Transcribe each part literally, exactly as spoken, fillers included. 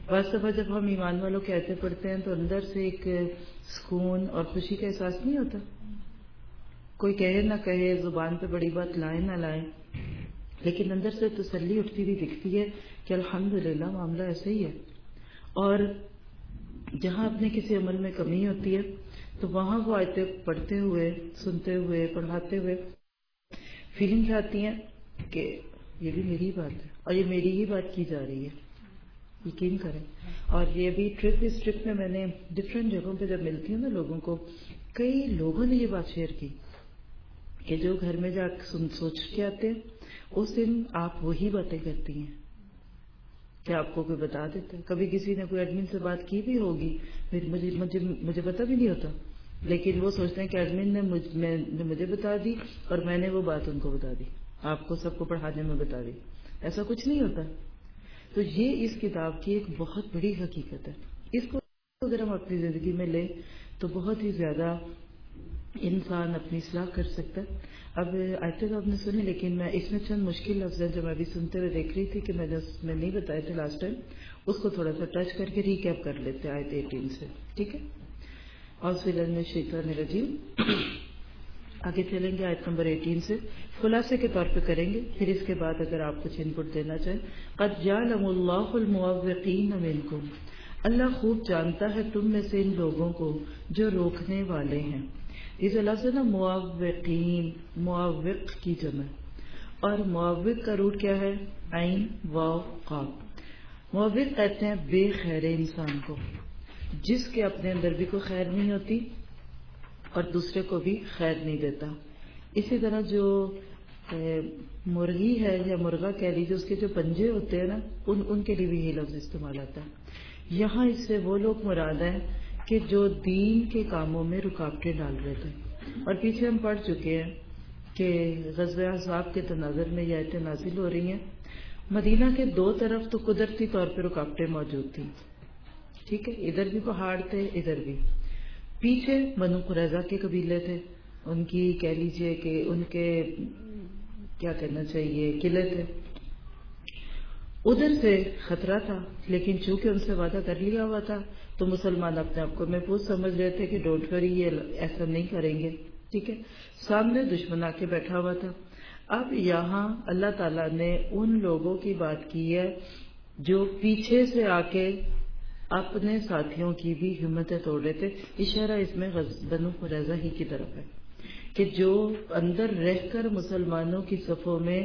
بعض دفعہ جب ہم ایمان والوں کے آیتیں پڑھتے ہیں تو اندر سے ایک سکون اور خوشی کا احساس نہیں ہوتا. کوئی کہے نہ کہے، زبان پہ بڑی بات لائیں نہ لائیں، لیکن اندر سے تسلی اٹھتی ہوئی دکھتی ہے کہ الحمدللہ معاملہ ایسا ہی ہے. اور جہاں اپنے کسی عمل میں کمی ہوتی ہے تو وہاں وہ آیتیں پڑھتے ہوئے، سنتے ہوئے، پڑھاتے ہوئے فیلنگ کیا آتی ہیں کہ یہ بھی میری بات ہے اور یہ میری ہی بات کی جا رہی ہے. یقین کریں. اور یہ بھی ٹرپ اس ٹرپ میں میں نے ڈفرینٹ جگہوں پہ جب ملتی ہوں نا لوگوں کو، کئی لوگوں نے یہ بات شیئر کی کہ جو گھر میں جا کے سوچ کے آتے ہیں اس دن آپ وہی باتیں کرتی ہیں کہ آپ کو کوئی بتا دیتا ہے. کبھی کسی نے کوئی ایڈمن سے بات کی بھی ہوگی، مجھے مجھے مجھے پتا بھی نہیں ہوتا، لیکن وہ سوچتے ہیں کہ ایڈمن نے مجھ نے مجھے بتا دی اور میں نے وہ بات ان کو بتا دی، آپ کو سب کو پڑھانے میں بتا دی. ایسا کچھ نہیں ہوتا. تو یہ اس کتاب کی ایک بہت بڑی حقیقت ہے. اس کو اگر ہم اپنی زندگی میں لیں تو بہت ہی زیادہ انسان اپنی اصلاح کر سکتا ہے. اب آیتیں تو آپ نے سنی، لیکن میں اس میں چند مشکل لفظ ہیں جو میں ابھی سنتے ہوئے دیکھ رہی تھی کہ میں نے اس میں نہیں بتائے تھے لاسٹ ٹائم، اس کو تھوڑا سا ٹچ کر کے ریکیپ کر لیتے ہیں آیت ایٹین سے. ٹھیک ہے. اعوذ باللہ من الشیطان الرجیم. آگے چلیں گے آیت نمبر ایٹین سے، خلاصے کے طور پہ کریں گے، پھر اس کے بعد اگر آپ کچھ ان پٹ دینا چاہیں. قد یعلم اللہ المعوقین منکم، اللہ خوب جانتا ہے تم میں سے ان لوگوں کو جو روکنے والے ہیں. اس لفظ نا معوقین، معوق کی جمع، اور معوق کا روٹ کیا ہے؟ عین واو قاف. معوق کہتے ہیں بے خیر انسان کو، جس کے اپنے اندر بھی کوئی خیر نہیں ہوتی اور دوسرے کو بھی خیر نہیں دیتا. اسی طرح جو مرغی ہے یا مرغا کہہ لیجیے، اس کے جو پنجے ہوتے ہیں نا، ان ان کے لیے بھی یہ لفظ استعمال آتا ہے. یہاں اس سے وہ لوگ مراد ہیں کہ جو دین کے کاموں میں رکاوٹیں ڈال رہے تھے. اور پیچھے ہم پڑھ چکے ہیں کہ غزوہ احزاب کے تناظر میں یہ آیتیں نازل ہو رہی ہیں. مدینہ کے دو طرف تو قدرتی طور پہ رکاوٹیں موجود تھیں. ٹھیک ہے. ادھر بھی پہاڑ تھے، ادھر بھی. پیچھے بنو قریظہ کے قبیلے تھے، ان کی کہہ لیجئے کہ ان کے کیا کہنا چاہیے قلعے تھے. ادھر سے خطرہ تھا، لیکن چونکہ ان سے وعدہ کر لیا ہوا تھا تو مسلمان اپنے آپ کو محفوظ سمجھ رہے تھے کہ ڈونٹ وری، یہ ایسا نہیں کریں گے. ٹھیک ہے. سامنے دشمن آ کے بیٹھا ہوا تھا. اب یہاں اللہ تعالیٰ نے ان لوگوں کی بات کی ہے جو پیچھے سے آ کے اپنے ساتھیوں کی بھی ہمتیں توڑ رہے تھے. اشارہ اس میں بنو قریظہ ہی کی طرف ہے کہ جو اندر رہ کر مسلمانوں کی صفوں میں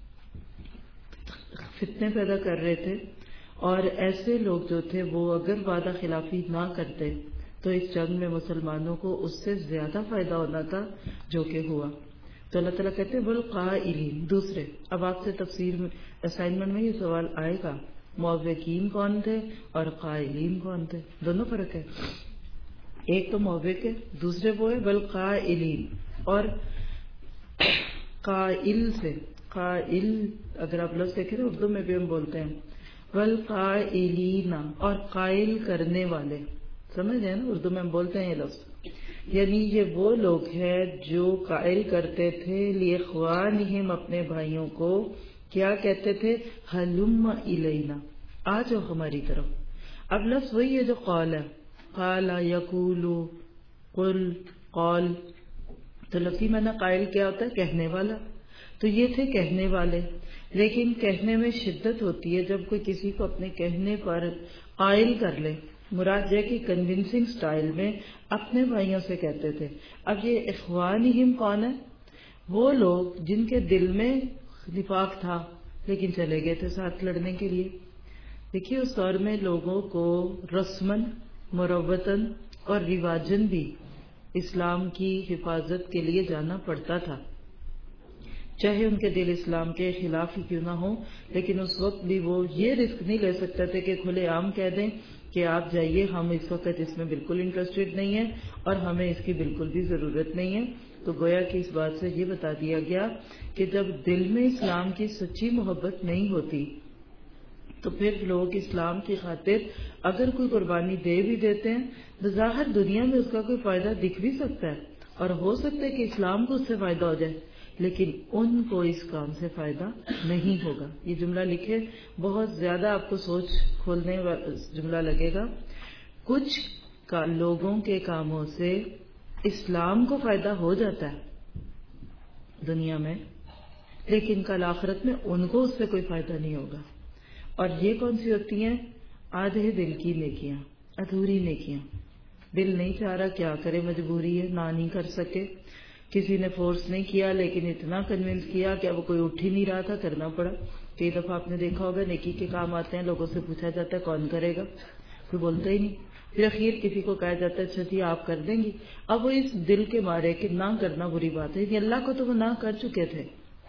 فتنے پیدا کر رہے تھے، اور ایسے لوگ جو تھے وہ اگر وعدہ خلافی نہ کرتے تو اس جنگ میں مسلمانوں کو اس سے زیادہ فائدہ ہونا تھا، جو کہ ہوا. تو اللہ تعالیٰ کہتے ہیں والقائلین. دوسرے، اب آپ سے تفسیر میں اسائنمنٹ میں یہ سوال آئے گا، معوقین کون تھے اور قائلین کون تھے؟ دونوں فرق ہے. ایک تو معوق ہے، دوسرے وہ ہے والقائلین. اور قائل سے، قائل اگر آپ لفظ دیکھیں تو اردو میں بھی ہم بولتے ہیں والقائلین، اور قائل کرنے والے. سمجھ رہے ہیں نا، اردو میں ہم بولتے ہیں یہ لفظ. یعنی یہ وہ لوگ ہیں جو قائل کرتے تھے لاخوانہم، اپنے بھائیوں کو کیا کہتے تھے؟ ہلم الینا، آ جاؤ ہماری طرف. اب لفظ وہی ہے جو قال ہے، قال یقول، قل، قال. تو لفظی معنی قائل کیا ہوتا ہے؟ کہنے والا. تو یہ تھے کہنے والے. لیکن کہنے میں شدت ہوتی ہے جب کوئی کسی کو اپنے کہنے پر قائل کر لے. مراد یہ کہ کنونسنگ سٹائل میں اپنے بھائیوں سے کہتے تھے. اب یہ اخوانہم کون ہے؟ وہ لوگ جن کے دل میں نفاق تھا لیکن چلے گئے تھے ساتھ لڑنے کے لیے. دیکھیے اس دور میں لوگوں کو رسمن، مروتن اور رواجن بھی اسلام کی حفاظت کے لیے جانا پڑتا تھا، چاہے ان کے دل اسلام کے خلاف ہی کیوں نہ ہو. لیکن اس وقت بھی وہ یہ رسک نہیں لے سکتے تھے کہ کھلے عام کہہ دیں کہ آپ جائیے، ہم اس وقت اس میں بالکل انٹرسٹڈ نہیں ہیں اور ہمیں اس کی بالکل بھی ضرورت نہیں ہے. تو گویا کہ اس بات سے یہ بتا دیا گیا کہ جب دل میں اسلام کی سچی محبت نہیں ہوتی تو پھر لوگ اسلام کی خاطر اگر کوئی قربانی دے بھی دیتے ہیں، بظاہر دنیا میں اس کا کوئی فائدہ دکھ بھی سکتا ہے اور ہو سکتا ہے کہ اسلام کو اس سے فائدہ ہو جائے، لیکن ان کو اس کام سے فائدہ نہیں ہوگا. یہ جملہ لکھے, بہت زیادہ آپ کو سوچ کھولنے والا جملہ لگے گا. کچھ کا لوگوں کے کاموں سے اسلام کو فائدہ ہو جاتا ہے دنیا میں, لیکن کل آخرت میں ان کو اس سے کوئی فائدہ نہیں ہوگا. اور یہ کون سی ہوتی ہیں؟ آدھے دل کی نیکیاں, ادھوری نیکیاں. دل نہیں چاہ رہا, کیا کرے, مجبوری ہے, نہ نہیں کر سکے, کسی نے فورس نہیں کیا لیکن اتنا کنونس کیا کہ اب کوئی اٹھ ہی نہیں رہا تھا, کرنا پڑا. کئی دفعہ آپ نے دیکھا ہوگا نیکی کے کام آتے ہیں, لوگوں سے پوچھا جاتا ہے کون کرے گا, کوئی بولتا ہی نہیں. پھر اخیر کسی کو کہا جاتا ہے اچھا جی آپ کر دیں گی. اب وہ اس دل کے مارے کہ نہ کرنا بری بات ہے, اللہ کو تو وہ نہ کر چکے تھے.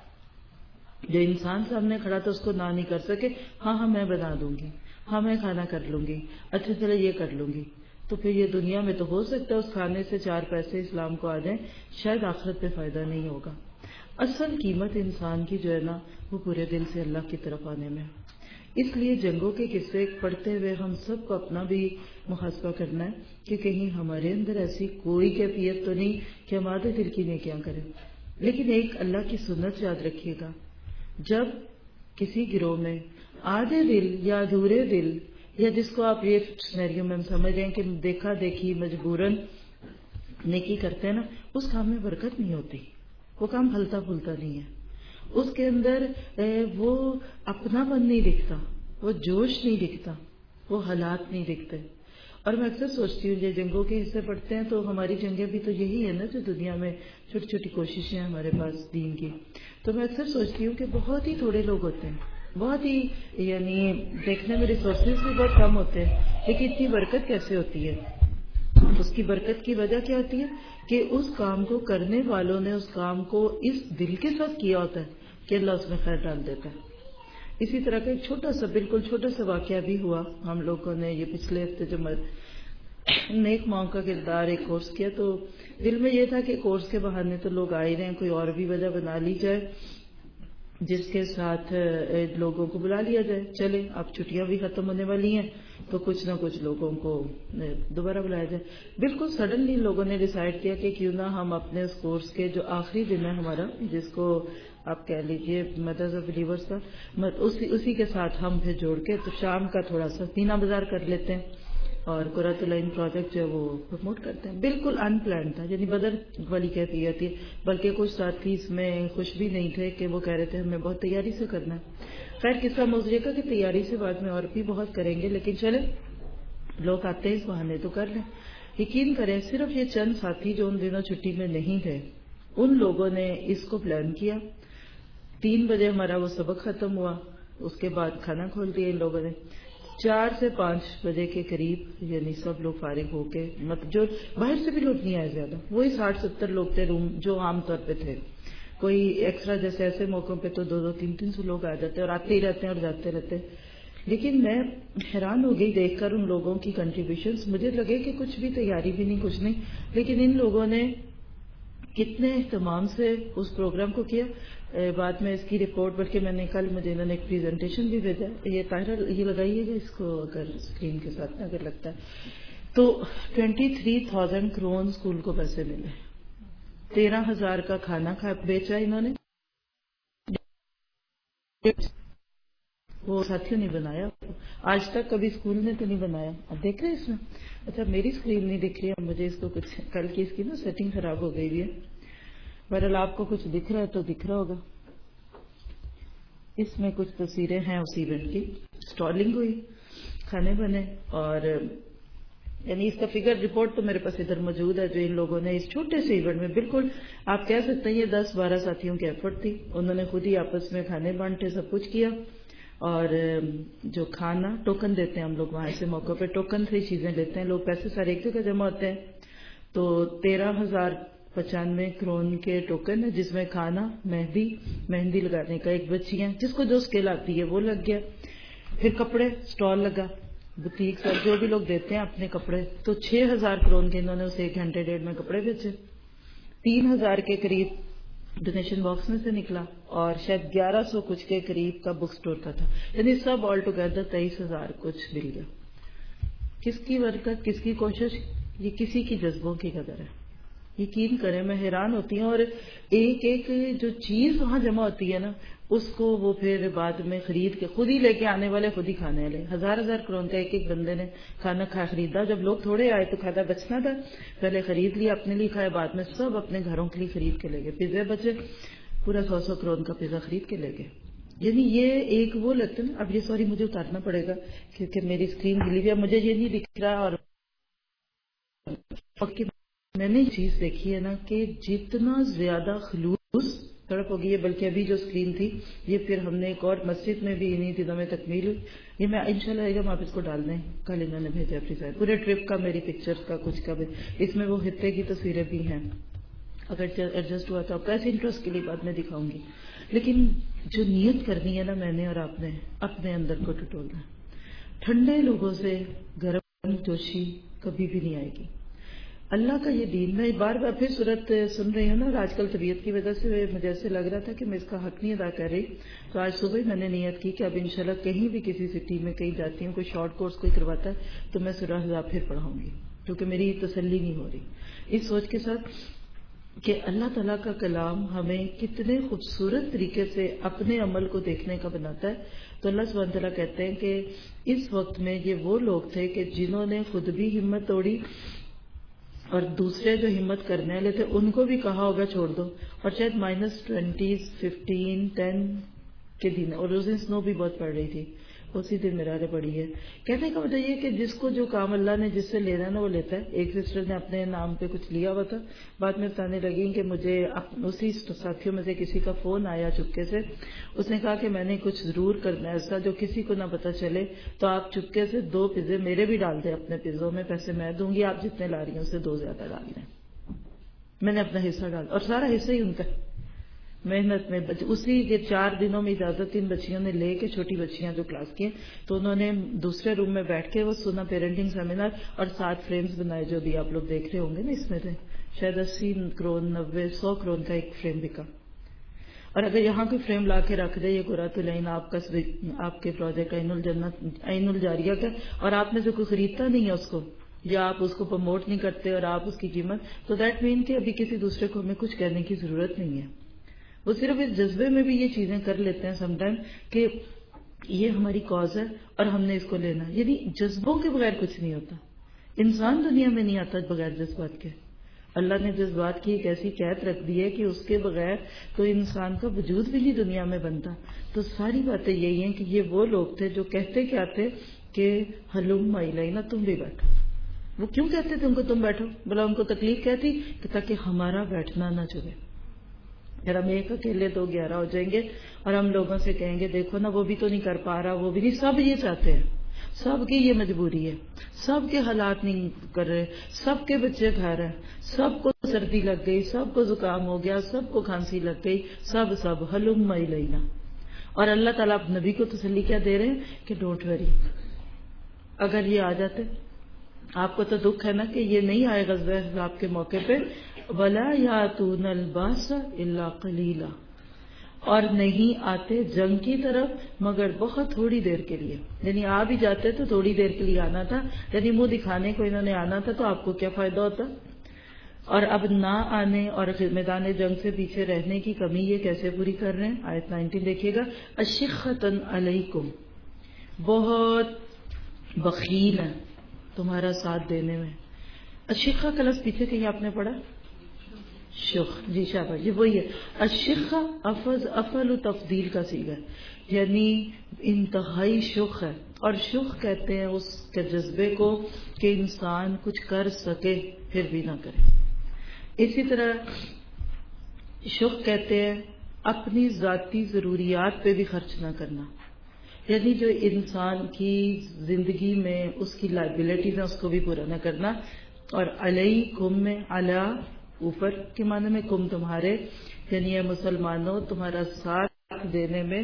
جو انسان سامنے کھڑا تھا اس کو نہ نہیں کر سکے. ہاں ہاں میں بنا دوں گی, ہاں میں کھانا کر لوں گی, اچھا چلے یہ کر لوں گی. تو پھر یہ دنیا میں تو ہو سکتا ہے اس کھانے سے چار پیسے اسلام کو آ جائیں, شاید آخرت پہ فائدہ نہیں ہوگا. اصل قیمت انسان کی جو ہے نا وہ پورے دل سے اللہ کی طرف آنے میں. اس لیے جنگوں کے قصے پڑھتے ہوئے ہم سب کو اپنا بھی محاسبہ کرنا ہے کہ کہیں ہمارے اندر ایسی کوئی کیفیت تو نہیں کہ ہم آدھے دل کی نیکیاں کریں. لیکن ایک اللہ کی سنت یاد رکھیے گا, جب کسی گروہ میں آدھے دل یا ادھورے دل, یا جس کو آپ یہ سینیریو میں سمجھ رہے ہیں کہ دیکھا دیکھی مجبوراً نیکی کرتے ہیں نا, اس کام میں برکت نہیں ہوتی. وہ کام پھلتا پھولتا نہیں ہے, اس کے اندر وہ اپنا من نہیں دکھتا, وہ جوش نہیں دکھتا, وہ حالات نہیں دکھتے. اور میں اکثر سوچتی ہوں یہ جنگوں کے حصے پڑھتے ہیں تو ہماری جنگیں بھی تو یہی ہے نا جو دنیا میں چھوٹی چھوٹی کوششیں ہیں ہمارے پاس دین کی. تو میں اکثر سوچتی ہوں کہ بہت ہی تھوڑے لوگ ہوتے ہیں, بہت ہی یعنی دیکھنے میں ریسورسز بھی بہت کم ہوتے ہیں, لیکن اتنی برکت کیسے ہوتی ہے؟ اس کی برکت کی وجہ کیا ہوتی ہے کہ اس کام کو کرنے والوں نے اس کام کو اس دل کے ساتھ کیا ہوتا ہے کہ اللہ اس میں خیر ڈال دیتا ہے. اسی طرح کا ایک چھوٹا سا بالکل چھوٹا سا واقعہ بھی ہوا. ہم لوگوں نے یہ پچھلے ہفتے جو نیک ماؤں کا کردار ایک کورس کیا, تو دل میں یہ تھا کہ کورس کے بہانے تو لوگ آ ہی رہے ہیں, کوئی اور بھی وجہ بنا لی جائے جس کے ساتھ لوگوں کو بلا لیا جائے. چلے اب چھٹیاں بھی ختم ہونے والی ہیں تو کچھ نہ کچھ لوگوں کو دوبارہ بلایا جائے. بالکل سڈنلی لوگوں نے ڈیسائیڈ کیا کہ کیوں نہ ہم اپنے اس کورس کے جو آخری دن ہے ہمارا, جس کو آپ کہہ لیجئے مدرسہ آف بلیورز کا, اسی اسی کے ساتھ ہم پھر جوڑ کے تو شام کا تھوڑا سا سینہ بازار کر لیتے ہیں اور قرۃ العین پروجیکٹ جو ہے وہ پروموٹ کرتے ہیں. بالکل ان پلان تھا, یعنی بدر والی کیفیت تھی, بلکہ کچھ ساتھی اس میں خوش بھی نہیں تھے کہ وہ کہہ رہے تھے ہمیں بہت تیاری سے کرنا ہے. خیر قصہ موضوع کا کہ تیاری سے بعد میں اور بھی بہت کریں گے, لیکن چلے لوگ آتے ہیں اس بہانے تو کر لیں. یقین کریں صرف یہ چند ساتھی جو ان دنوں چھٹی میں نہیں تھے, ان لوگوں نے اس کو پلان کیا. تین بجے ہمارا وہ سبق ختم ہوا, اس کے بعد کھانا کھول دیا ان لوگوں نے. چار سے پانچ بجے کے قریب یعنی سب لوگ فارغ ہو کے, مطلب جو باہر سے بھی لوگ نہیں آئے زیادہ, وہی ساٹھ ستر لوگ تھے روم جو عام طور پہ تھے. کوئی ایکسٹرا جیسے ایسے موقعوں پہ تو دو دو تین تین سو لوگ آ جاتے ہیں اور آتے ہی رہتے ہیں اور جاتے رہتے ہیں. لیکن میں حیران ہو گئی دیکھ کر ان لوگوں کی کنٹریبیوشنز. مجھے لگے کہ کچھ بھی تیاری بھی نہیں, کچھ نہیں, لیکن ان لوگوں نے کتنے اہتمام سے اس پروگرام کو کیا. بعد میں اس کی رپورٹ بلکہ میں نے کل مجھے انہوں نے ایک پریزنٹیشن بھی بھیجا. یہ طاہرہ یہ لگائیے گا اس کو اگر اسکرین کے ساتھ میں اگر لگتا ہے تو twenty three thousand crore school کو پیسے ملے. تیرہ ہزار کا کھانا کھا بیچا انہوں نے, وہ ساتھیوں نے بنایا, آج تک کبھی اسکول نے تو نہیں بنایا. اب دیکھ رہے ہیں اس میں, اچھا میری اسکرین نہیں دکھ رہی ہے مجھے, اس کو کچھ کل کی اس کی نا سیٹنگ خراب ہو گئی ہے. بہرحال آپ کو کچھ دکھ رہا ہے تو دکھ رہا ہوگا. اس میں کچھ تصویریں ہیں اس ایونٹ کی. اسٹالنگ ہوئی, کھانے بنے, اور یعنی اس کا فگر رپورٹ تو میرے پاس ادھر موجود ہے جو ان لوگوں نے اس چھوٹے سے ایونٹ میں, بالکل آپ کہہ سکتے ہیں یہ دس بارہ ساتھیوں کی ایفرٹ تھی. انہوں نے خود ہی آپس میں کھانے بانٹے, سب کچھ کیا. اور جو کھانا ٹوکن دیتے ہیں ہم لوگ وہاں سے موقع پہ ٹوکن سے چیزیں لیتے ہیں لوگ, پیسے سارے ایک جگہ جمع ہوتے ہیں. تو تیرہ ہزار پچانوے کرون کے ٹوکن ہے جس میں کھانا, مہندی مہندی لگانے کا ایک بچی ہیں جس کو جو اسکل آتی ہے وہ لگ گیا. پھر کپڑے اسٹال لگا, بوتیک سب جو بھی لوگ دیتے ہیں اپنے کپڑے, تو چھ ہزار کرون کے انہوں نے اسے ایک گھنٹے ڈیڑھ میں کپڑے بیچے. تین ہزار کے قریب ڈونیشن باکس میں سے نکلا, اور شاید گیارہ سو کچھ کے قریب کا بک سٹور کا تھا. یعنی سب آل ٹوگیدر تیئیس ہزار کچھ مل گیا. کس کی برکت, کس کی کوشش, یہ کسی کی جذبوں کی قدر ہے. یقین کریں میں حیران ہوتی ہوں. اور ایک ایک جو چیز وہاں جمع ہوتی ہے نا اس کو وہ پھر بعد میں خرید کے خود ہی لے کے آنے والے خود ہی کھانے والے. ہزار ہزار کروڑ کا ایک ایک بندے نے کھانا کھا خریدا. جب لوگ تھوڑے آئے تو کھانا بچنا تھا, پہلے خرید لیا اپنے لیے کھایا, بعد میں سب اپنے گھروں کے لیے خرید کے لے گئے. پیزے بچے پورا سو سو کروڑ کا پیزا خرید کے لے گئے. یعنی یہ ایک وہ لگتا ہے نا. اب یہ سوری مجھے اتارنا پڑے گا کیونکہ میری اسکرین ہلی ہوئی ہے, مجھے یہ نہیں دکھ رہا. اور میں نے یہ چیز دیکھی ہے نا کہ جتنا زیادہ خلوص سڑپ ہو گئی ہے, بلکہ ابھی جو اسکرین تھی یہ پھر ہم نے ایک اور مسجد میں بھی انہیں دنوں میں تکمیل ہوئی. یہ میں انشاءاللہ آئے گا آپ اس کو ڈال دیں. کل انہوں نے بھیجا اپنی سائڈ پورے ٹرپ کا, میری پکچرز کا, کچھ کا بھی. اس میں وہ خطے کی تصویریں بھی ہیں, اگر ایڈجسٹ ہوا تو آپ کا ایسے انٹرسٹ کے لیے بعد میں دکھاؤں گی. لیکن جو نیت کرنی ہے نا میں نے اور آپ نے اپنے اندر کو ٹٹولنا. ٹھنڈے لوگوں سے گرم جوشی کبھی بھی نہیں آئے گی. اللہ کا یہ دین. میں بار بار پھر صورت سن رہی ہوں نا, اور آج کل طبیعت کی وجہ سے مجھے ایسے لگ رہا تھا کہ میں اس کا حق نہیں ادا کر رہی. تو آج صبح میں نے نیت کی کہ اب انشاءاللہ کہیں بھی کسی سٹی میں کہیں جاتی ہوں, کوئی شارٹ کورس کوئی کرواتا ہے تو میں سورہ احزاب پھر پڑھاؤں گی, کیونکہ میری تسلی نہیں ہو رہی اس سوچ کے ساتھ کہ اللہ تعالیٰ کا کلام ہمیں کتنے خوبصورت طریقے سے اپنے عمل کو دیکھنے کا بناتا ہے. تو اللہ سبحانہ تعالیٰ کہتے ہیں کہ اس وقت میں یہ وہ لوگ تھے کہ جنہوں نے خود بھی ہمت توڑی اور دوسرے جو ہمت کرنے والے تھے ان کو بھی کہا ہوگا چھوڑ دو. اور شاید مائنس ٹوینٹی ففٹین ٹین کے دن, اور اس دن سنو بھی بہت پڑ رہی تھی, اسی دن میرے پڑی ہے. کہنے کا مطلب یہ کہ جس کو جو کام اللہ نے جس سے لینا ہے نا وہ لیتا ہے. ایک سسٹر نے اپنے نام پہ کچھ لیا ہوا تھا, بعد میں بتانے لگی کہ مجھے اسی ساتھیوں میں سے کسی کا فون آیا چپکے سے, اس نے کہا کہ میں نے کچھ ضرور کرنا ہے ایسا جو کسی کو نہ پتہ چلے, تو آپ چپکے سے دو پیزے میرے بھی ڈال دیں اپنے پیزوں میں, پیسے میں دوں گی, آپ جتنے لا رہی ہیں اسے دو زیادہ ڈال دیں. میں نے اپنا حصہ ڈال, اور سارا حصہ ہی ان کا محنت میں. اسی کے چار دنوں میں اجازت تین بچیوں نے لے کے, چھوٹی بچیاں جو کلاس کی ہیں, تو انہوں نے دوسرے روم میں بیٹھ کے وہ سنا پیرنٹنگ سیمینار, اور سات فریمز بنائے جو بھی آپ لوگ دیکھ رہے ہوں گے نا. اس میں تھے شاید اسی کروڑ نوے سو کروڑ کا ایک فریم بکا. اور اگر یہاں کوئی فریم لا کے رکھ دے, یہ قرۃ العین آپ کا آپ کے پروجیکٹ عین الجنت عین الجاریہ کا, اور آپ میں سے کوئی خریدتا نہیں ہے اس کو, یا آپ اس کو پروموٹ نہیں کرتے اور آپ اس کی قیمت, تو دیٹ مین کہ ابھی کسی دوسرے کو ہمیں کچھ کہنے کی ضرورت نہیں ہے. وہ صرف اس جذبے میں بھی یہ چیزیں کر لیتے ہیں سم ٹائم کہ یہ ہماری کاز ہے اور ہم نے اس کو لینا. یعنی جذبوں کے بغیر کچھ نہیں ہوتا. انسان دنیا میں نہیں آتا بغیر جذبات کے. اللہ نے جذبات کی ایک ایسی قید رکھ دی ہے کہ اس کے بغیر تو انسان کا وجود بھی نہیں دنیا میں بنتا. تو ساری باتیں یہی ہیں کہ یہ وہ لوگ تھے جو کہتے کیا تھے کہ ہلم الینا, تم بھی بیٹھو. وہ کیوں کہتے تھے ان کو تم بیٹھو؟ بلا ان کو تکلیف کیا تھی کہ تاکہ ہمارا بیٹھنا نہ چلے. اگر ہم ایک اکیلے دو گیارہ ہو جائیں گے اور ہم لوگوں سے کہیں گے دیکھو نا وہ بھی تو نہیں کر پا رہا, وہ بھی نہیں, سب یہ چاہتے ہیں, سب کی یہ مجبوری ہے, سب کے حالات نہیں کر رہے, سب کے بچے کھا رہے ہیں, سب کو سردی لگ گئی, سب کو زکام ہو گیا, سب کو کھانسی لگ گئی, سب سب ہلم الینا. اور اللہ تعالیٰ نبی کو تسلی کیا دے رہے ہیں کہ ڈونٹ وری, اگر یہ آ جاتے. آپ کو تو دکھ ہے نا کہ یہ نہیں آئے غزوہ احزاب کے موقع پہ, وَلَا يَأْتُونَ الْبَأْسَ إِلَّا قَلِيلًا, اور نہیں آتے جنگ کی طرف مگر بہت تھوڑی دیر کے لیے. یعنی آ بھی جاتے تو تھوڑی دیر کے لیے آنا تھا, یعنی منہ دکھانے کو انہوں نے آنا تھا, تو آپ کو کیا فائدہ ہوتا. اور اب نہ آنے اور میدان جنگ سے پیچھے رہنے کی کمی یہ کیسے پوری کر رہے ہیں؟ آیت نائنٹین دیکھیے گا. اشخۃ علیکم, بہت بخیل ہیں تمہارا ساتھ دینے میں. اشخہ کا لفظ پیچھے کہیں آپ نے پڑھا؟ شخ, جی شاباش, یہ وہی ہے. اشخہ افض افل تفضیل کا صیغہ, یعنی انتہائی شخ ہے. اور شخ کہتے ہیں اس کے جذبے کو کہ انسان کچھ کر سکے پھر بھی نہ کرے. اسی طرح شخ کہتے ہیں اپنی ذاتی ضروریات پہ بھی خرچ نہ کرنا, یعنی جو انسان کی زندگی میں اس کی لائبلٹیز ہیں اس کو بھی پورا نہ کرنا. اور علیکم میں علی اوپر کے معنی میں, کم تمہارے, یعنی مسلمانوں تمہارا ساتھ دینے میں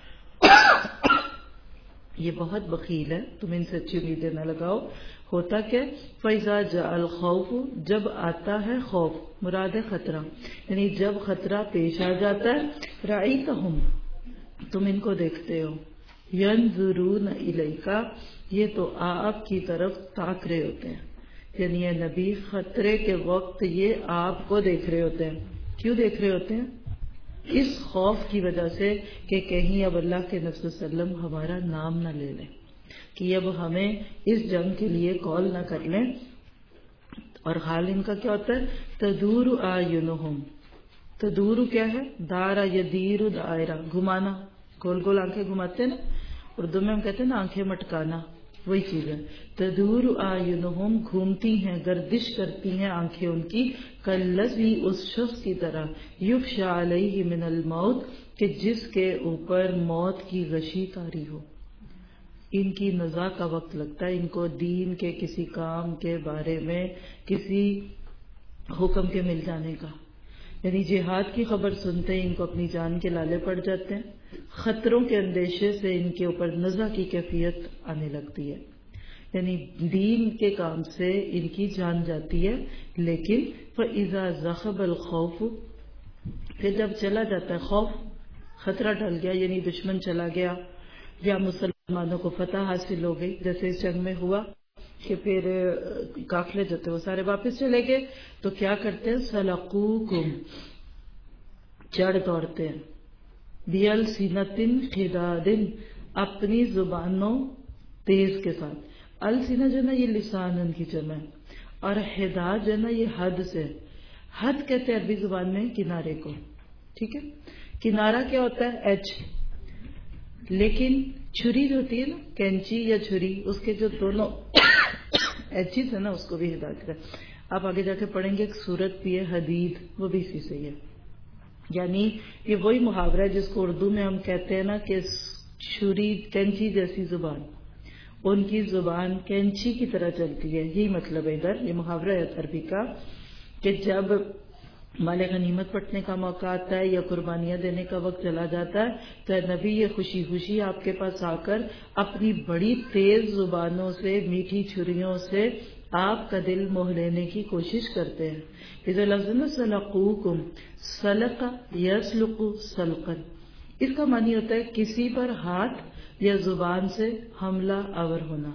یہ بہت بخیل ہے, تم ان سے اچھی امیدیں نہ لگاؤ. ہوتا کیا؟ فَإِذَا جَاءَ الْخَوْفُ, جب آتا ہے خوف, مراد ہے خطرہ, یعنی جب خطرہ پیش آ جاتا ہے. رَأَيْتَهُمْ, تم ان کو دیکھتے ہو, يَنْظُرُونَ إِلَيْكَ, یہ تو آپ کی طرف تاک رہے ہوتے ہیں. یعنی اے نبی خطرے کے وقت یہ آپ کو دیکھ رہے ہوتے ہیں. کیوں دیکھ رہے ہوتے ہیں؟ اس خوف کی وجہ سے کہ کہیں اب اللہ کے نبی صلی اللہ علیہ وسلم ہمارا نام نہ لے لیں، کہ اب ہمیں اس جنگ کے لیے کال نہ کر لیں. اور حال ان کا کیا ہوتا ہے؟ تدور اعینہم. تدور کیا ہے؟ دارا یدیر دائرہ، گھمانا، گول گول آنکھیں گھماتے ہیں نا، اردو میں ہم کہتے ہیں نا آنکھیں مٹکانا، وہی چیز ہے. تدور اعینہم، گھومتی ہیں، گردش کرتی ہیں آنکھیں ان کی، کالذی، اس شخص کی طرح، یغشی علیہ من الموت، کہ جس کے اوپر موت کی غشی طاری ہو. ان کی نزا کا وقت لگتا ہے، ان کو دین کے کسی کام کے بارے میں کسی حکم کے مل جانے کا، یعنی جہاد کی خبر سنتے ہی ان کو اپنی جان کے لالے پڑ جاتے ہیں. خطروں کے اندیشے سے ان کے اوپر نزا کی کیفیت آنے لگتی ہے، یعنی دین کے کام سے ان کی جان جاتی ہے. لیکن فَإِذَا ذَهَبَ الْخَوْفُ، پھر جب چلا جاتا ہے خوف، خطرہ ٹل گیا، یعنی دشمن چلا گیا یا مسلمانوں کو فتح حاصل ہو گئی، جیسے اس جنگ میں ہوا کہ پھر قافلے جو تھے وہ سارے واپس چلے گئے، تو کیا کرتے ہیں؟ سلقوکم، چڑھ دوڑتے ہیں، بِأَلْسِنَةٍ خِدَادٍ، اپنی زبانوں تیز کے ساتھ. السنہ جو نا یہ لسان کی جمع ہے، اور حداد جو نا یہ حد سے. حد کہتے ہیں عربی زبان میں کنارے کو، ٹھیک ہے. کنارہ کیا ہوتا ہے؟ ایج. لیکن چھری جو ہوتی ہے نا، کینچی یا چھری، اس کے جو دونوں ایجز ہے نا، اس کو بھی حداد کرتا ہے. آپ آگے جا کے پڑھیں گے ایک صورت بھی ہے حدید، وہ بھی اسی سے ہے. یعنی یہ وہی محاورہ ہے جس کو اردو میں ہم کہتے ہیں نا کہ چھری کینچی جیسی زبان، ان کی زبان کینچی کی طرح چلتی ہے. یہی مطلب ہے ادھر، یہ محاورہ ہے عربی کا، کہ جب مال غنیمت پٹنے کا موقع آتا ہے یا قربانیاں دینے کا وقت چلا جاتا ہے تو نبی یہ خوشی خوشی آپ کے پاس آ کر اپنی بڑی تیز زبانوں سے، میٹھی چھریوں سے آپ کا دل موہ لینے کی کوشش کرتے ہیں. اذا لفظ سلقوکم، سلق یسلق سلقا، اس کا معنی ہوتا ہے کسی پر ہاتھ یا زبان سے حملہ آور ہونا.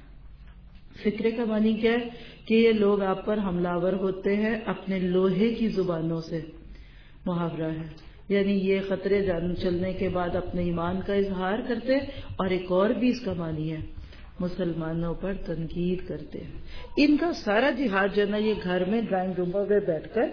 فکرے کا معنی کیا ہے؟ کہ یہ لوگ آپ پر حملہ آور ہوتے ہیں اپنے لوہے کی زبانوں سے. محاورہ ہے، یعنی یہ خطرے جان چلنے کے بعد اپنے ایمان کا اظہار کرتے. اور ایک اور بھی اس کا معنی ہے، مسلمانوں پر تنقید کرتے ہیں. ان کا سارا جہاد جو ہے نا یہ گھر میں ڈرائنگ روموں میں بیٹھ کر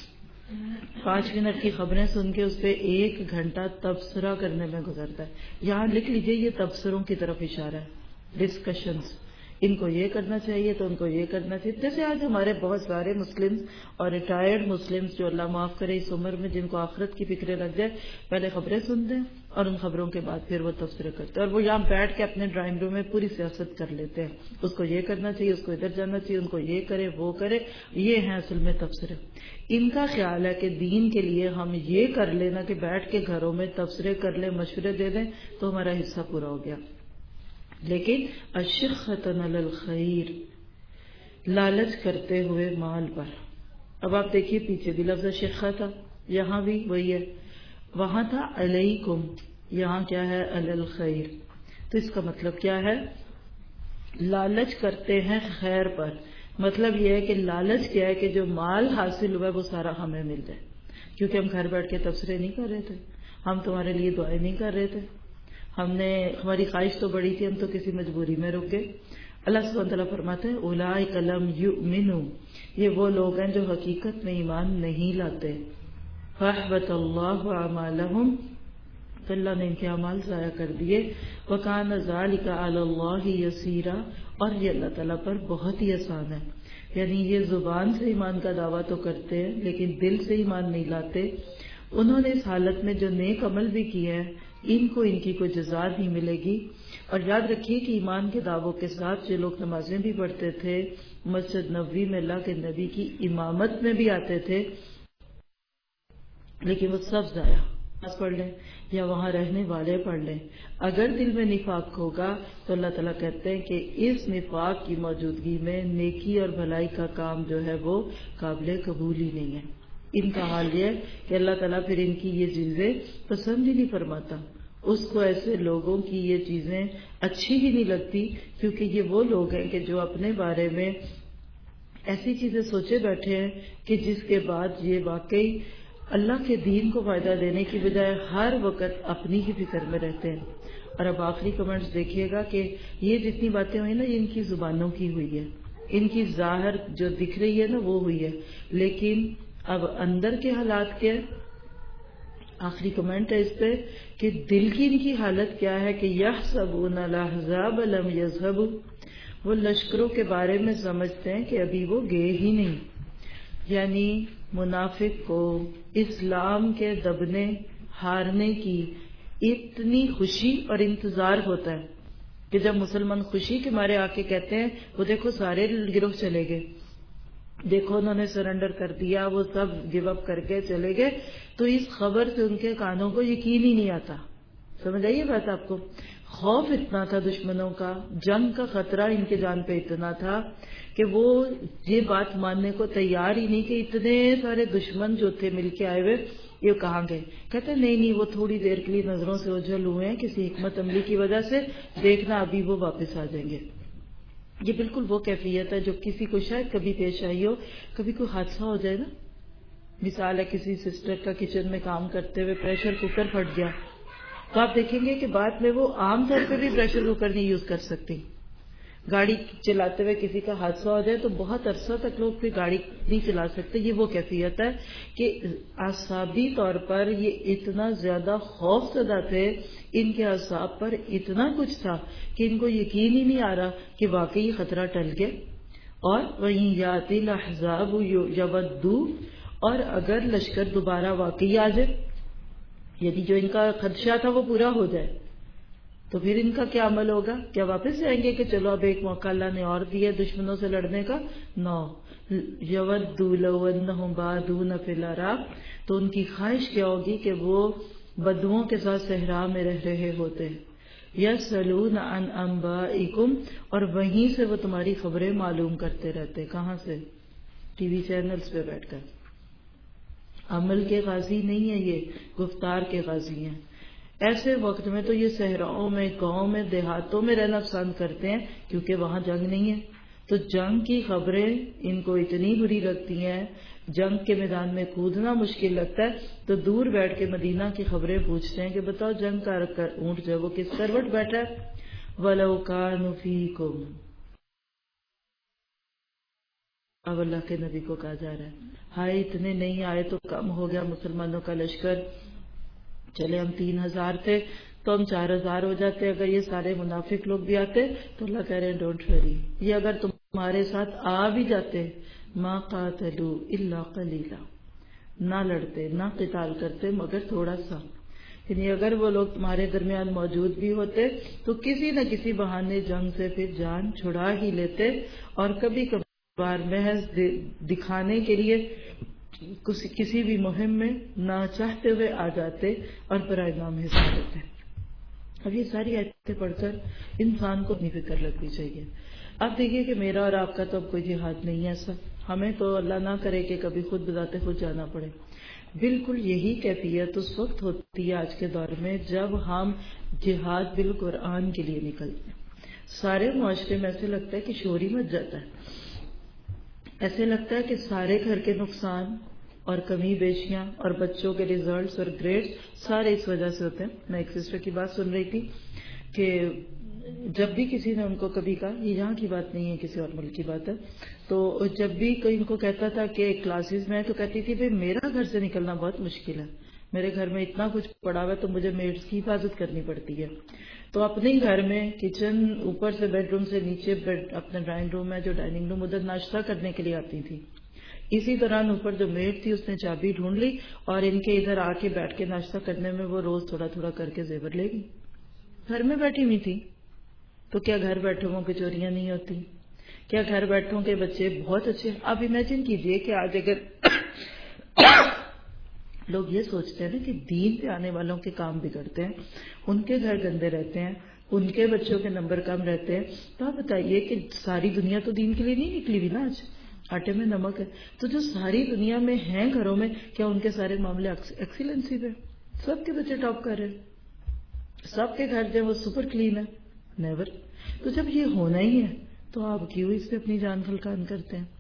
پانچ منٹ کی خبریں سن کے اس پہ ایک گھنٹہ تبصرہ کرنے میں گزرتا ہے. یہاں لکھ لیجئے یہ تبصروں کی طرف اشارہ ہے، ڈسکشنز. ان کو یہ کرنا چاہیے تو ان کو یہ کرنا چاہیے. جیسے آج ہمارے بہت سارے مسلم اور ریٹائرڈ مسلم جو اللہ معاف کرے اس عمر میں جن کو آخرت کی فکریں لگ جائے، پہلے خبریں سنتے ہیں اور ان خبروں کے بعد پھر وہ تبصرے کرتے ہیں، اور وہ یہاں بیٹھ کے اپنے ڈرائنگ روم میں پوری سیاست کر لیتے ہیں. اس کو یہ کرنا چاہیے، اس کو ادھر جانا چاہیے، ان کو یہ کرے وہ کرے. یہ ہیں اصل میں تبصرے. ان کا خیال ہے کہ دین کے لیے ہم یہ کر لینا کہ بیٹھ کے گھروں میں تبصرے کر لیں، مشورے دے دیں تو ہمارا حصہ پورا ہو گیا. لیکن اشرخۃ علی الخیر، لالچ کرتے ہوئے مال پر. اب آپ دیکھیے پیچھے بھی لفظ شرخہ تھا، یہاں بھی وہی ہے. وہاں تھا علیکم، یہاں کیا ہے؟ علی الخیر. تو اس کا مطلب کیا ہے؟ لالچ کرتے ہیں خیر پر. مطلب یہ ہے کہ لالچ کیا ہے کہ جو مال حاصل ہوا ہے وہ سارا ہمیں مل جائے، کیونکہ ہم گھر بیٹھ کے تبصرے نہیں کر رہے تھے، ہم تمہارے لیے دعائیں نہیں کر رہے تھے، ہم نے ہماری خواہش تو بڑی تھی، ہم تو کسی مجبوری میں رک گئے. اللہ سبحانہ وتعالیٰ فرماتے ہیں اولئک لم یؤمنوا، یہ وہ لوگ ہیں جو حقیقت میں ایمان نہیں لاتے. فاحبط اللہ اعمالہم، تو اللہ نے ان کے اعمال ضائع کر دیے. وکان ذلک علی اللہ یسیرا، اور یہ اللہ تعالیٰ پر بہت ہی آسان ہے. یعنی یہ زبان سے ایمان کا دعویٰ تو کرتے ہیں لیکن دل سے ایمان نہیں لاتے. انہوں نے اس حالت میں جو نیک عمل بھی کیا ہے ان کو ان کی کوئی جزا نہیں ملے گی. اور یاد رکھیے کہ ایمان کے دعووں کے ساتھ جو لوگ نمازیں بھی پڑھتے تھے، مسجد نبوی میں اللہ کے نبی کی امامت میں بھی آتے تھے، لیکن وہ سب ضائع. نماز پڑھ لیں یا وہاں رہنے والے پڑھ لیں، اگر دل میں نفاق ہوگا تو اللہ تعالیٰ کہتے ہیں کہ اس نفاق کی موجودگی میں نیکی اور بھلائی کا کام جو ہے وہ قابل قبول ہی نہیں ہے. ان کا حال یہ ہے کہ اللہ تعالیٰ پھر ان کی یہ چیزیں پسند ہی نہیں فرماتا. اس کو ایسے لوگوں کی یہ چیزیں اچھی ہی نہیں لگتی، کیونکہ یہ وہ لوگ ہیں کہ جو اپنے بارے میں ایسی چیزیں سوچے بیٹھے ہیں کہ جس کے بعد یہ واقعی اللہ کے دین کو فائدہ دینے کی بجائے ہر وقت اپنی ہی فکر میں رہتے ہیں. اور اب آخری کمنٹس دیکھیے گا کہ یہ جتنی باتیں ہوئی نا یہ ان کی زبانوں کی ہوئی ہے، ان کی ظاہر جو دکھ رہی ہے نا وہ ہوئی ہے، لیکن اب اندر کے حالات کیا ہے. آخری کمنٹ ہے اس پہ کہ دل کی ان کی حالت کیا ہے کہ یحسبون الاحزاب لم یذهبوا، وہ لشکروں کے بارے میں سمجھتے ہیں کہ ابھی وہ گئے ہی نہیں. یعنی منافق کو اسلام کے دبنے ہارنے کی اتنی خوشی اور انتظار ہوتا ہے کہ جب مسلمان خوشی کے مارے آ کے کہتے ہیں وہ دیکھو سارے گروہ چلے گئے، دیکھو انہوں نے سرنڈر کر دیا، وہ سب گیو اپ کر کے چلے گئے، تو اس خبر سے ان کے کانوں کو یقین ہی نہیں آتا. سمجھ آئیے بات آپ کو؟ خوف اتنا تھا دشمنوں کا، جنگ کا خطرہ ان کے جان پہ اتنا تھا کہ وہ یہ بات ماننے کو تیار ہی نہیں کہ اتنے سارے دشمن جو تھے مل کے آئے ہوئے یہ کہاں گئے. کہتے نہیں نہیں وہ تھوڑی دیر کے لیے نظروں سے اوجھل ہوئے ہیں کسی حکمت عملی کی وجہ سے، دیکھنا ابھی وہ واپس آ جائیں گے. یہ بالکل وہ کیفیت ہے جو کسی کو شاید کبھی پیش آئی ہو. کبھی کوئی حادثہ ہو جائے نا، مثال ہے کسی سسٹر کا کچن میں کام کرتے ہوئے پریشر کوکر پھٹ گیا، تو آپ دیکھیں گے کہ بعد میں وہ عام طور پہ بھی پریشر کوکر نہیں یوز کر سکتی. گاڑی چلاتے ہوئے کسی کا حادثہ ہو جائے تو بہت عرصہ تک لوگ پھر گاڑی نہیں چلا سکتے. یہ وہ کیفیت ہے کہ اعصابی طور پر یہ اتنا زیادہ خوف زدہ تھے، ان کے اعصاب پر اتنا کچھ تھا کہ ان کو یقین ہی نہیں آ رہا کہ واقعی خطرہ ٹل گیا. اور وہیں یاتی الاحزاب یودوا، اور اگر لشکر دوبارہ واقعی آ جائے، یعنی جو ان کا خدشہ تھا وہ پورا ہو جائے، تو پھر ان کا کیا عمل ہوگا؟ کیا واپس جائیں گے کہ چلو اب ایک موقع اللہ نے اور دیا دشمنوں سے لڑنے کا؟ نو. یودوا لو انہم بادون فی الاعراب، تو ان کی خواہش کیا ہوگی کہ وہ بدوؤں کے ساتھ صحرا میں رہ رہے ہوتے. یسألون عن انبائکم، اور وہیں سے وہ تمہاری خبریں معلوم کرتے رہتے. کہاں سے؟ ٹی وی چینلز پہ بیٹھ کر. عمل کے غازی نہیں ہے، یہ گفتار کے غازی ہیں. ایسے وقت میں تو یہ صحراؤں میں، گاؤں میں، دیہاتوں میں رہنا پسند کرتے ہیں کیونکہ وہاں جنگ نہیں ہے. تو جنگ کی خبریں ان کو اتنی بری لگتی ہیں، جنگ کے میدان میں کودنا مشکل لگتا ہے، تو دور بیٹھ کے مدینہ کی خبریں پوچھتے ہیں کہ بتاؤ جنگ کا اونٹ جو ہے وہ کس کروٹ بیٹھا ہے. وَلَوْ كَانُوا فِيكُمْ، اب اللہ کے نبی کو کہا جا رہا ہے ہائے اتنے نہیں آئے تو کم ہو گیا مسلمانوں کا لشکر. چلے ہم تین ہزار تھے تو ہم چار ہزار ہو جاتے، اگر یہ سارے منافق لوگ بھی آتے تو اللہ کہہ رہے ہیں ڈونٹ وری، یہ اگر تمہارے ساتھ آ بھی جاتے ما قاتلوا الا قلیلا، نہ لڑتے نہ قتال کرتے مگر تھوڑا سا. یعنی اگر وہ لوگ تمہارے درمیان موجود بھی ہوتے تو کسی نہ کسی بہانے جنگ سے پھر جان چھڑا ہی لیتے، اور کبھی کبھار محض دکھانے کے لیے کسی بھی مہم میں نہ چاہتے ہوئے آ جاتے اور برائے نام حصہ لیتے. اب یہ ساری آیتیں پڑھ کر انسان کو اپنی فکر لگنی چاہیے. اب دیکھیے کہ میرا اور آپ کا تو اب کوئی جہاد نہیں ہے ایسا، ہمیں تو اللہ نہ کرے کہ کبھی خود بذات خود جانا پڑے. بالکل یہی کیفیت اس وقت ہوتی ہے آج کے دور میں جب ہم جہاد بالقرآن کے لیے نکلتے ہیں. سارے معاشرے میں ایسے لگتا ہے کہ شور ہی مچ جاتا ہے، ایسے لگتا ہے کہ سارے گھر کے نقصان اور کمی بیشیاں اور بچوں کے ریزلٹس اور گریڈز سارے اس وجہ سے ہوتے ہیں. میں ایک سسٹر کی بات سن رہی تھی کہ جب بھی کسی نے ان کو کبھی کہا، یہ یہاں کی بات نہیں ہے کسی اور ملک کی بات ہے، تو جب بھی کوئی ان کو کہتا تھا کہ کلاسز میں، تو کہتی تھی بھائی میرا گھر سے نکلنا بہت مشکل ہے، میرے گھر میں اتنا کچھ پڑا ہوا ہے تو مجھے میڈس کی حفاظت کرنی پڑتی ہے. تو اپنے گھر میں کچن اوپر سے بیڈ روم سے نیچے بیڈ اپنا ڈرائنگ روم ہے جو ڈائننگ روم، ادھر ناشتہ کرنے کے لیے آتی تھی. اسی دوران اوپر جو میڈ تھی اس نے چابی ڈھونڈ لی اور ان کے ادھر آ کے بیٹھ کے ناشتہ کرنے میں وہ روز تھوڑا تھوڑا کر کے زیور لے گئی. گھر میں بیٹھی ہوئی تھی. تو کیا گھر بیٹھوں کے چوریاں نہیں ہوتی؟ کیا گھر بیٹھوں کے بچے بہت اچھے؟ آپ امیجن کیجئے کہ آج اگر لوگ یہ سوچتے ہیں نا کہ دین پہ آنے والوں کے کام بگڑتے ہیں، ان کے گھر گندے رہتے ہیں، ان کے بچوں کے نمبر کم رہتے ہیں، تو آپ بتائیے کہ ساری دنیا تو دین کے لیے نہیں نکلی ہوئی نا. آج آٹے میں نمک ہے، تو جو ساری دنیا میں ہیں گھروں میں، کیا ان کے سارے معاملے ایکسیلنسی پہ؟ سب کے بچے ٹاپ کر رہے ہیں، سب کے گھر جو وہ سپر کلین ہے؟ نیور. تو جب یہ ہونا ہی ہے تو آپ کیوں اس پہ اپنی جان خلقان کرتے ہیں؟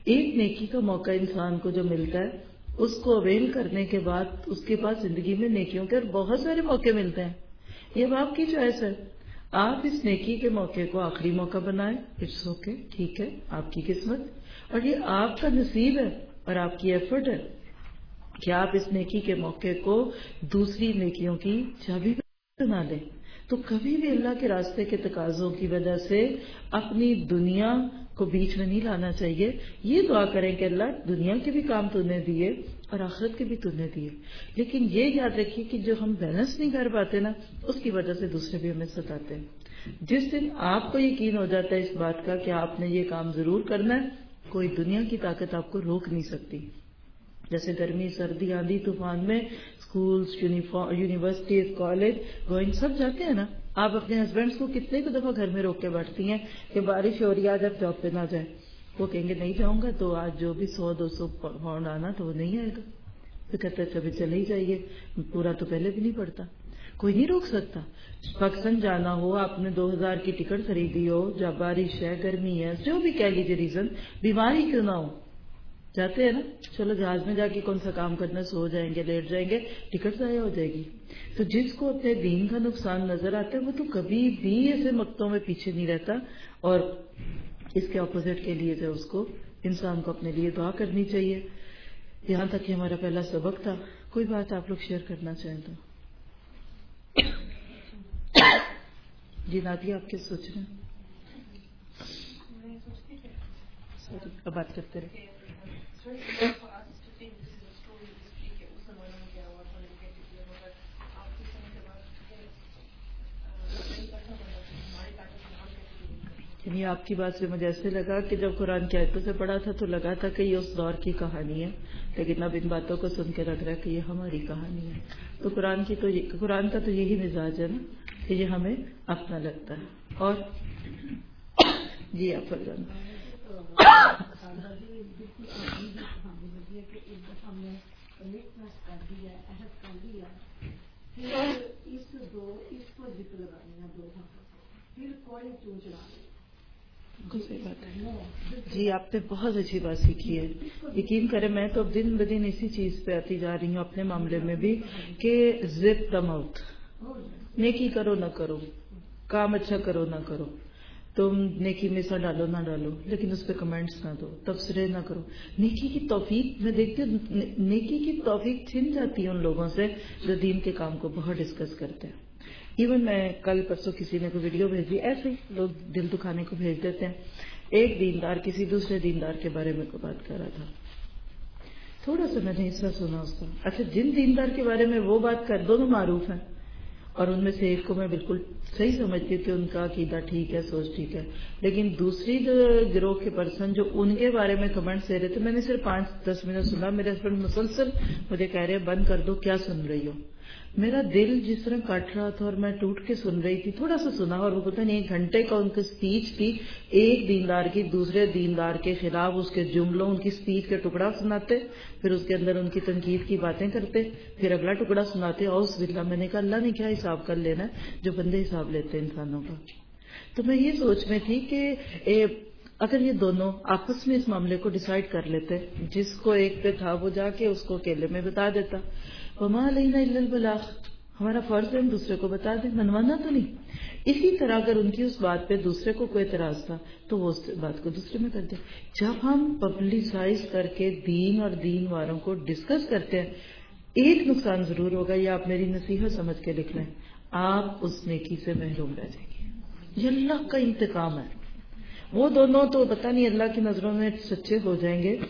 ایک نیکی کا موقع انسان کو جو ملتا ہے اس کو اویل کرنے کے بعد اس کے پاس زندگی میں نیکیوں کے بہت سارے موقع ملتے ہیں. یہ اب آپ کی چوائس ہے. آپ اس نیکی کے موقع کو آخری موقع بنائیں. اٹس اوکے, ٹھیک ہے, آپ کی قسمت, اور یہ آپ کا نصیب ہے اور آپ کی ایفرٹ ہے کہ آپ اس نیکی کے موقع کو دوسری نیکیوں کی چابی بنا دیں. تو کبھی بھی اللہ کے راستے کے تقاضوں کی وجہ سے اپنی دنیا کو بیچ میں نہیں لانا چاہیے. یہ دعا کریں کہ اللہ دنیا کے بھی کام تو نے دیے اور آخرت کے بھی تو نے دیے, لیکن یہ یاد رکھیے کہ جو ہم بیلنس نہیں کر پاتے نا اس کی وجہ سے دوسرے بھی ہمیں ستاتے ہیں. جس دن آپ کو یقین ہو جاتا ہے اس بات کا کہ آپ نے یہ کام ضرور کرنا ہے, کوئی دنیا کی طاقت آپ کو روک نہیں سکتی. جیسے گرمی, سردی, آندھی طوفان میں اسکولس, یونیورسٹیز, کالج, گوئنگ سب جاتے ہیں نا. آپ اپنے ہسبینڈس کو کتنے کو دفعہ گھر میں روک کے بیٹھتی ہیں کہ بارش ہو رہی ہے آج آپ جاب پہ نہ جائیں. وہ کہیں گے نہیں جاؤں گا تو آج جو بھی سو دو سو پاؤنڈ آنا تو وہ نہیں آئے گا. پھر کہتے ہیں کبھی چلے ہی جائیے, پورا تو پہلے بھی نہیں پڑتا. کوئی نہیں روک سکتا. پاکستان جانا ہو, آپ نے دو ہزار کی ٹکٹ خریدی ہو, جب بارش ہے, گرمی ہے, جو بھی کہہ لیجیے ریزن, بیماری کیوں نہ ہو, جاتے ہیں نا. چلو جہاز میں جا کے کون سا کام کرنا, سو جائیں گے, لیٹ جائیں گے, ٹکٹ ضائع ہو جائے گی. تو جس کو اپنے دین کا نقصان نظر آتا ہے وہ تو کبھی بھی ایسے مقتوں میں پیچھے نہیں رہتا. اور اس کے اپوزٹ کے لیے جو اس کو انسان کو اپنے لیے دعا کرنی چاہیے. یہاں تک کہ ہمارا پہلا سبق تھا. کوئی بات آپ لوگ شیئر کرنا چاہیں تو جی نادیہ, آپ کیا سوچ رہے ہیں؟ اب بات کرتے رہے. یعنی آپ کی بات سے مجھے ایسے لگا کہ جب قرآن کی آیتوں سے پڑھا تھا تو لگا تھا کہ یہ اس دور کی کہانی ہے, لیکن اب ان باتوں کو سن کے لگ رہا ہے کہ یہ ہماری کہانی ہے. تو قرآن کی تو قرآن کا تو یہی مزاج ہے نا کہ یہ ہمیں اپنا لگتا ہے. اور جی آپ فرزان صحیح بات ہے. جی آپ نے بہت اچھی بات سیکھی ہے. یقین کریں میں تو اب دن بدن اسی چیز پہ آتی جا رہی ہوں اپنے معاملے میں بھی کہ زپ دا ماؤتھ. نیکی کرو نہ کرو, کام اچھا کرو نہ کرو, تم نیکی میں سا ڈالو نہ ڈالو, لیکن اس پہ کمنٹس نہ دو, تبصرے نہ کرو. نیکی کی توفیق میں دیکھتی ہوں, نیکی کی توفیق چھن جاتی ہے ان لوگوں سے جو دین کے کام کو بہت ڈسکس کرتے ہیں. ایون میں کل پرسوں کسی نے کوئی ویڈیو بھیجی, ایسے ہی لوگ دل دکھانے کو بھیج دیتے ہیں. ایک دیندار کسی دوسرے دیندار کے بارے میں کوئی بات کر رہا تھا, تھوڑا سا میں نے حصہ سنا اس کا. اچھا جن دیندار کے بارے میں وہ بات کر, دونوں معروف ہیں اور ان میں سے ایک کو میں بالکل صحیح سمجھتی ہوں کہ ان کا عقیدہ ٹھیک ہے, سوچ ٹھیک ہے, لیکن دوسری جو گروہ کے پرسن جو ان کے بارے میں کمنٹس دے رہے تھے, میں نے صرف پانچ دس منٹ سنا. میرے ہسبینڈ مسلسل مجھے کہہ رہے بند کر دو, کیا سن رہی ہو. میرا دل جس طرح کٹ رہا تھا اور میں ٹوٹ کے سن رہی تھی. تھوڑا سا سنا اور وہ پتہ نہیں ایک گھنٹے کا ان کی اسپیچ تھی. ایک دیندار کی دوسرے دیندار کے خلاف اس کے جملوں, ان کی اسپیچ کا ٹکڑا سناتے, پھر اس کے اندر ان کی تنقید کی باتیں کرتے, پھر اگلا ٹکڑا سناتے. اور اس باللہ میں نے کہا اللہ نے کیا حساب کر لینا ہے جو بندے حساب لیتے ہیں انسانوں کا. تو میں یہ سوچ میں تھی کہ اگر یہ دونوں آپس میں اس معاملے کو ڈیسائیڈ کر لیتے, جس کو ایک پہ تھا وہ جا کے اس کو اکیلے میں بتا دیتا, وما علینا الا البلاغ, ہمارا فرض ہے ہم دوسرے کو بتا دیں, منوانا تو نہیں. اسی طرح اگر ان کی اس بات پہ دوسرے کو کوئی اعتراض تھا تو وہ اس بات کو دوسرے میں کر دیں. جب ہم پبلسائز کر کے دین اور دین والوں کو ڈسکس کرتے ہیں, ایک نقصان ضرور ہوگا, یہ آپ میری نصیحت سمجھ کے لکھ لیں, آپ اس نیکی سے محروم رہ جائیں گے. یہ اللہ کا انتقام ہے. وہ دونوں تو پتہ نہیں اللہ کی نظروں میں سچے ہو جائیں گے.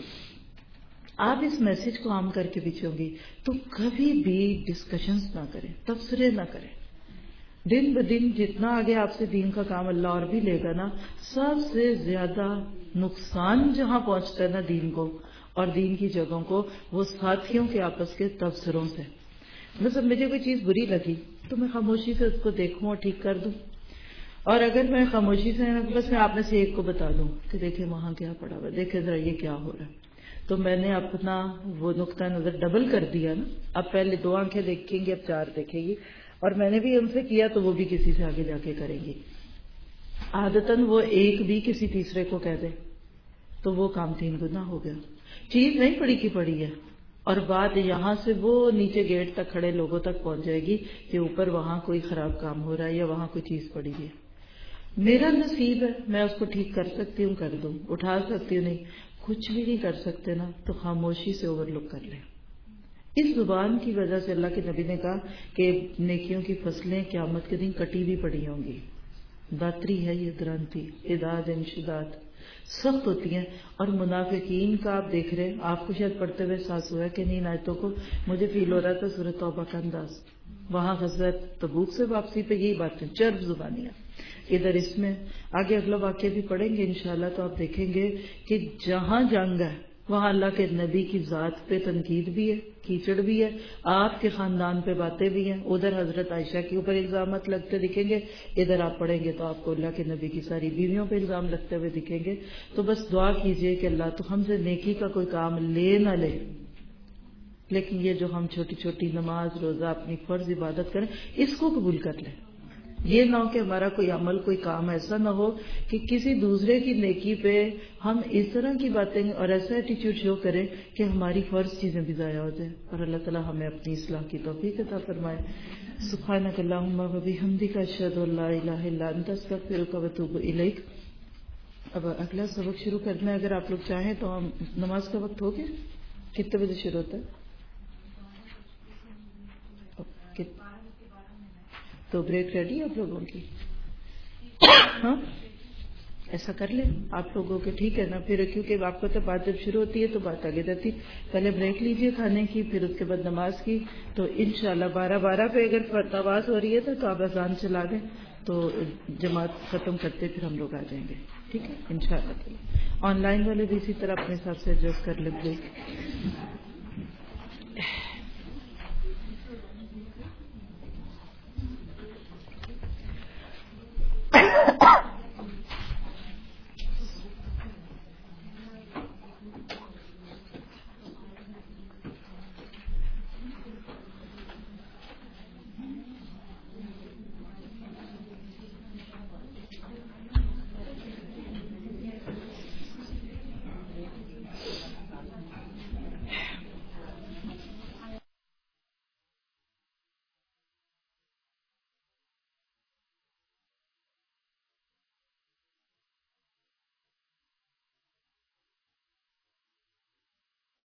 آپ اس میسج کو عام کر کے پیچھے ہوں گی تو کبھی بھی ڈسکشنز نہ کریں, تبصرے نہ کریں. دن بدن جتنا آگے آپ سے دین کا کام اللہ اور بھی لے گا نا, سب سے زیادہ نقصان جہاں پہنچتا ہے نا دین کو اور دین کی جگہوں کو, وہ ساتھیوں کے آپس کے تبصروں سے. مطلب مجھے کوئی چیز بری لگی تو میں خاموشی سے اس کو دیکھوں اور ٹھیک کر دوں, اور اگر میں خاموشی سے بس میں آپ میں سے ایک کو بتا دوں کہ دیکھیں وہاں کیا پڑا ہوا, دیکھیں ذرا یہ کیا ہو رہا ہے, تو میں نے اپنا وہ نقطہ نظر ڈبل کر دیا نا. اب پہلے دو آنکھیں دیکھیں گی, اب چار دیکھیں گی, اور میں نے بھی ان سے کیا تو وہ بھی کسی سے آگے جا کے کریں گی. عادتاً وہ ایک بھی کسی تیسرے کو کہہ دے تو وہ کام تین گنا ہو گیا. چیز نہیں پڑی کی پڑی ہے اور بات یہاں سے وہ نیچے گیٹ تک کھڑے لوگوں تک پہنچ جائے گی کہ اوپر وہاں کوئی خراب کام ہو رہا ہے یا وہاں کوئی چیز پڑی ہے. میرا نصیب ہے میں اس کو ٹھیک کر سکتی ہوں کر دوں, اٹھا سکتی ہوں نہیں, کچھ بھی نہیں کر سکتے نا تو خاموشی سے اوور لک کر لیں. اس زبان کی وجہ سے اللہ کے نبی نے کہا کہ نیکیوں کی فصلیں قیامت کے دن کٹی بھی پڑی ہوں گی. داتری ہے یہ گرانتی, اداد انشداد سخت ہوتی ہیں. اور منافقین کا آپ دیکھ رہے ہیں, آپ کو شاید پڑھتے ہوئے احساس ہوا ہے کہ نہیں آیتوں کو, مجھے فیل ہو رہا تھا سورۃ توبہ کا انداز. وہاں غزوہ تبوک سے واپسی پہ یہی باتیں چرب زبانیاں. ادھر اس میں آگے اگلا واقعہ بھی پڑھیں گے انشاءاللہ تو آپ دیکھیں گے کہ جہاں جنگ ہے وہاں اللہ کے نبی کی ذات پہ تنقید بھی ہے, کیچڑ بھی ہے, آپ کے خاندان پہ باتیں بھی ہیں. ادھر حضرت عائشہ کے اوپر الزامات لگتے دکھیں گے, ادھر آپ پڑھیں گے تو آپ کو اللہ کے نبی کی ساری بیویوں پہ الزام لگتے ہوئے دکھیں گے. تو بس دعا کیجئے کہ اللہ تو ہم سے نیکی کا کوئی کام لے نہ لے, لیکن یہ جو ہم چھوٹی چھوٹی نماز روزہ اپنی فرض عبادت کریں اس کو قبول کر لیں. یہ نہ ہو کہ ہمارا کوئی عمل کوئی کام ایسا نہ ہو کہ کسی دوسرے کی نیکی پہ ہم اس طرح کی باتیں اور ایسا ایٹیچیوڈ شو کریں کہ ہماری فرض چیزیں بھی ضائع ہو جائیں. اور اللہ تعالی ہمیں اپنی اصلاح کی توفیق عطا فرمائے. سبحانک اللہم و بحمدک اشہد ان لا الہ الا انت استغفرک و اتوب الیک. اب اگلا سبق شروع کرنا ہے, اگر آپ لوگ چاہیں تو ہم نماز کا وقت ہو گیا, کتنے بجے شروع ہوتا ہے؟ تو بریک ریڈی ہے آپ لوگوں کی؟ ہاں ایسا کر لیں آپ لوگوں کے, ٹھیک ہے نا. پھر کیونکہ آپ کو تو بات جب شروع ہوتی ہے تو بات آگے جاتی, پہلے بریک لیجئے کھانے کی, پھر اس کے بعد نماز کی. تو انشاءاللہ بارہ بارہ پہ اگر آواز ہو رہی ہے تو آپ اذان چلا دیں تو جماعت ختم کرتے پھر ہم لوگ آ جائیں گے, ٹھیک ہے انشاءاللہ. آن لائن والے بھی اسی طرح اپنے حساب سے ایڈجسٹ کر لیں بریک.